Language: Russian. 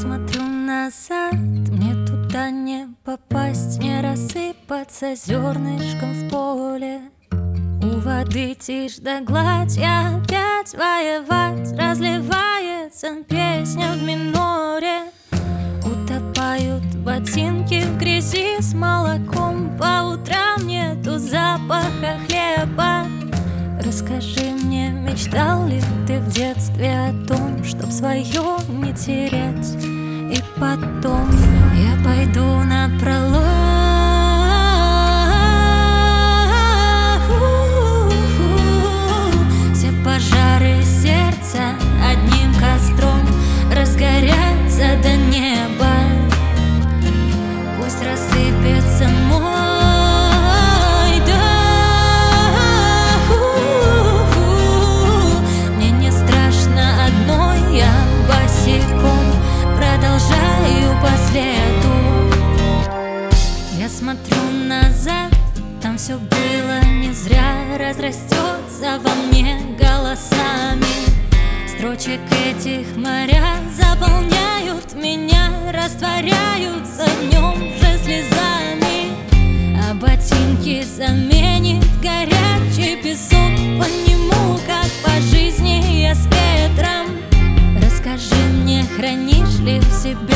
смотрю назад, мне туда не попасть, не рассыпаться зернышком в поле. У воды тишь да гладь, я опять воевать, разливается песня в миноре. Утопают ботинки в грязи с молоком, по утрам нету запаха хлеба. Расскажи мне, мечтал ли ты в детстве о том, чтоб свое не терять? И потом я пойду напролом, все пожары сердца одним костром разгорятся до неба. Пусть рассыпется мой по следу. Я смотрю назад, там все было не зря, разрастется во мне голосами. Строчек этих моря заполняют меня, растворяются в нем же слезами. А ботинки заменит горячий песок, по нему, как по жизни я с ветром. Расскажи мне, хранишь ли в себе